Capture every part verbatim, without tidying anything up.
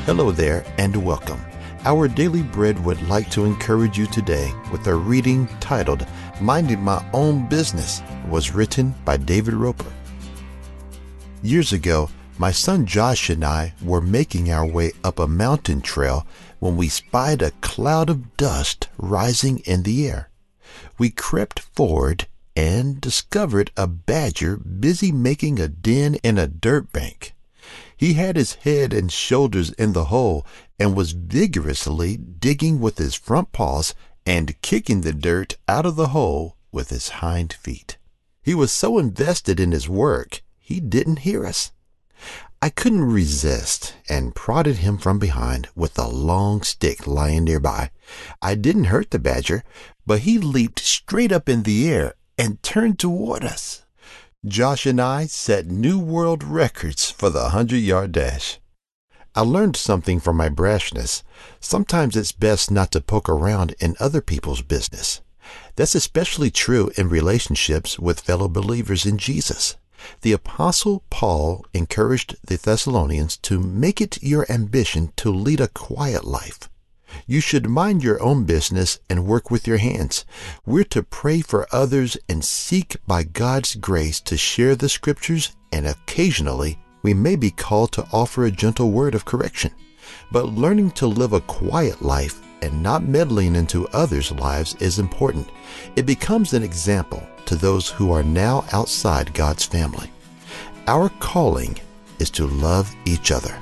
Hello there and welcome. Our Daily Bread would like to encourage you today with a reading titled Minding My Own Business. It was written by David Roper. Years ago, my son Josh and I were making our way up a mountain trail when we spied a cloud of dust rising in the air. We crept forward and discovered a badger busy making a den in a dirt bank. He had his head and shoulders in the hole and was vigorously digging with his front paws and kicking the dirt out of the hole with his hind feet. He was so invested in his work, he didn't hear us. I couldn't resist and prodded him from behind with a long stick lying nearby. I didn't hurt the badger, but he leaped straight up in the air and turned toward us. Josh and I set new world records for the hundred-yard dash. I learned something from my brashness. Sometimes it's best not to poke around in other people's business. That's especially true in relationships with fellow believers in Jesus. The Apostle Paul encouraged the Thessalonians to make it your ambition to lead a quiet life. You should mind your own business and work with your hands. We're to pray for others and seek by God's grace to share the scriptures, and occasionally we may be called to offer a gentle word of correction. But learning to live a quiet life and not meddling into others' lives is important. It becomes an example to those who are now outside God's family. Our calling is to love each other.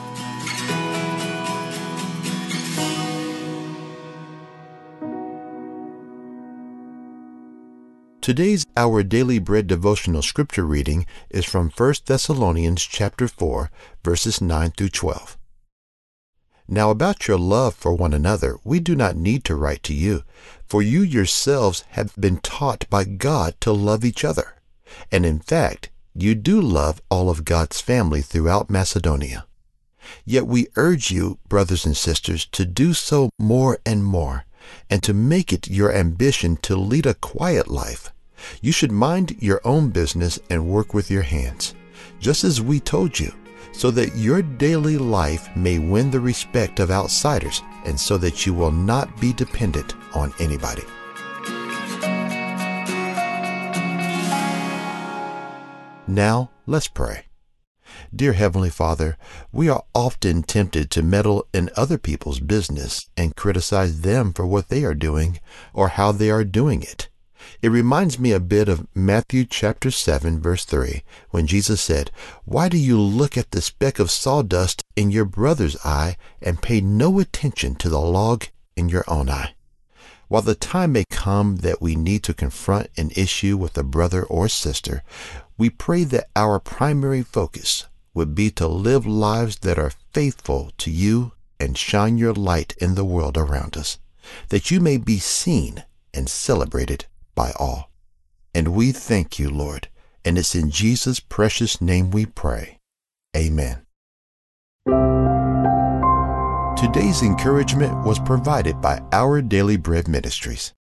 Today's Our Daily Bread devotional scripture reading is from First Thessalonians chapter four, verses nine through twelve. Now about your love for one another, we do not need to write to you, for you yourselves have been taught by God to love each other. And in fact, you do love all of God's family throughout Macedonia. Yet we urge you, brothers and sisters, to do so more and more, and to make it your ambition to lead a quiet life. You should mind your own business and work with your hands, just as we told you, so that your daily life may win the respect of outsiders, and so that you will not be dependent on anybody. Now, let's pray. Dear Heavenly Father, we are often tempted to meddle in other people's business and criticize them for what they are doing or how they are doing it. It reminds me a bit of Matthew chapter seven, verse three, when Jesus said, "Why do you look at the speck of sawdust in your brother's eye and pay no attention to the log in your own eye?" While the time may come that we need to confront an issue with a brother or sister, we pray that our primary focus would be to live lives that are faithful to you and shine your light in the world around us, that you may be seen and celebrated by all. And we thank you, Lord, and it's in Jesus' precious name we pray. Amen. Today's encouragement was provided by Our Daily Bread Ministries.